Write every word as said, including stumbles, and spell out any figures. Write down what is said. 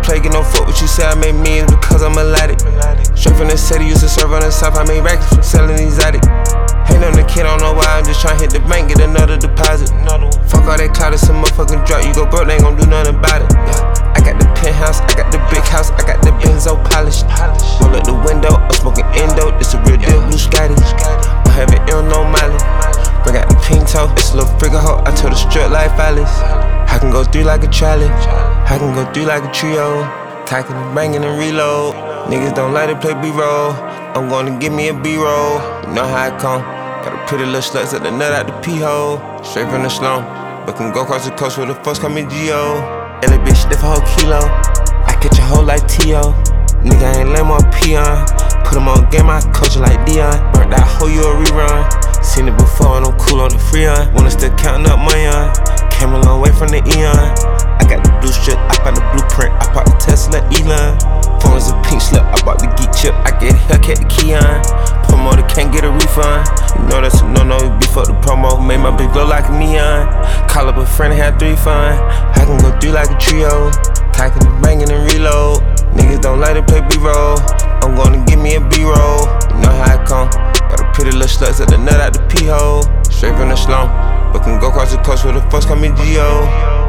play, get no fuck what you say. I made millions because I'm melodic. Straight from the city, used to serve on the south. I made racks from selling these addict. Hate on the kid, I don't know why. I'm just tryna hit the bank, get another deposit. Fuck all that cloud, it's a motherfucking drop. You go broke, they ain't gon' do nothing about it. Yeah. I got the penthouse, I got the big house, I got the Benzo polished. Roll up the window, I'm smoking endo. This a real deal, blue Scotty. I'm having ill, no mileage. Bring out the Pinto, it's a little figure hoe. I told the strip like Alice. I can go through like a trolley, I can go through like a trio. Cocking and banging and reload. Niggas don't like to play B-roll. I'm gonna give me a B-roll. You know how I come. Got a pretty little sluts at the nut out the pee-hole. Straight from the slum, but can go across the coast where the fuck's call me Geo. And a bitch sniff a whole kilo. I catch a hoe like T O. Nigga ain't lame or peon. Put him on game, I coach it like Dion. Burnt that hoe, you a rerun. Seen it before and I'm cool on the Freon. Wanna still counting up money on. Came a long way from the Eon. I got the blue strip, I bought the blueprint. I bought the Tesla Elon. Phone is a pink slip, I bought the geek chip. I get a Hellcat the Keon. Promoter can't get a refund. You know that's a no-no, we beef up the promo. Made my bitch glow like a neon. Call up a friend and have three fun. I can go through like a trio. Cocking and banging and reload. Niggas don't like to play B-roll. I'm gonna give me a B-roll. You know how I come. Got a pretty little sluts at the nut out the pee-hole. Straight from the slum, but can go across the coast where the fuck's call me Geo.